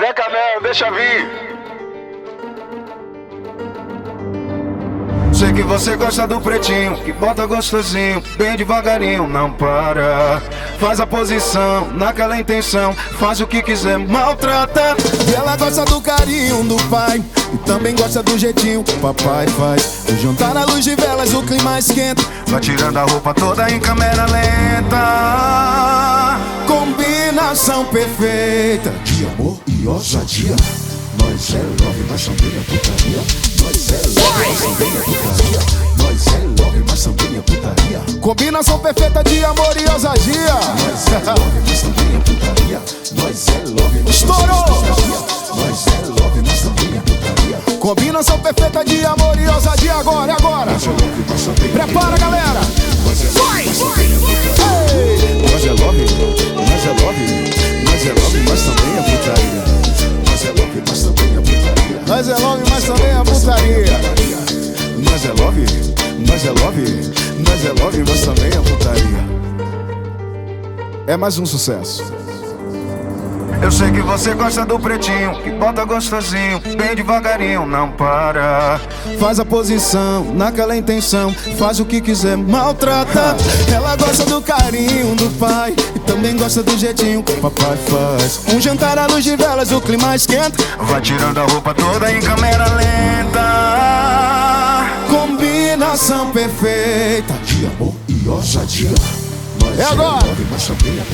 Tranca não, deixa vir. Sei que você gosta do pretinho, que bota gostosinho, bem devagarinho, não para. Faz a posição, naquela intenção, faz o que quiser, maltrata. E ela gosta do carinho do pai, e também gosta do jeitinho que o papai faz. O jantar na luz de velas, o clima esquenta. Vai tirando a roupa toda em câmera lenta. Combinação perfeita de amor e ousadia. Nós é love, mas também é putaria. Nós é love, mas também é putaria. Nós é love, mas também é putaria. Combinação perfeita de amor e ousadia. Nós é love, mas também é putaria. Nós é love, mas estourou! Nós é love, mas também é putaria. Combinação perfeita de amor e ousadia. Agora, é agora. Prepara, galera. Vai! Nós é love, nós é love, nós é love, mas também é putaria. Nós é love, mas também é putaria. Nós é love, mas também é putaria. Nós é love, nós é love, nós é love, mas também é putaria. É mais um sucesso. Eu sei que você gosta do pretinho, que bota gostosinho, bem devagarinho, não para. Faz a posição, naquela intenção, faz o que quiser, maltrata. Ela gosta do carinho do pai, e também gosta do jeitinho que o papai faz. Um jantar à luz de velas, o clima esquenta. Vai tirando a roupa toda em câmera lenta. Combinação perfeita de amor e ousadia. É agora! Nós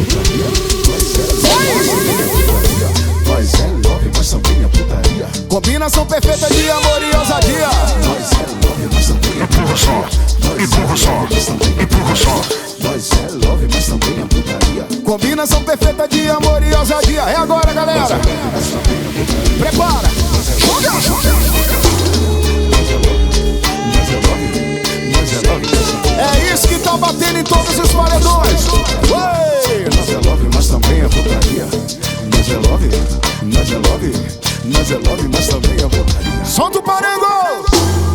é love, mas também é putaria. Combinação perfeita de amor e ousadia. Nós é love, mas também é putaria. Empurra o som, empurra o som, empurra o som. Nós é love, mas também é putaria. Combinação perfeita de amor e ousadia. É agora, galera! Prepara! É isso que tá batendo em todos os paredões. Nós é love, mas também é putaria. Nós é love, nós é love, nós é love, mas também é putaria. Solta o paredão!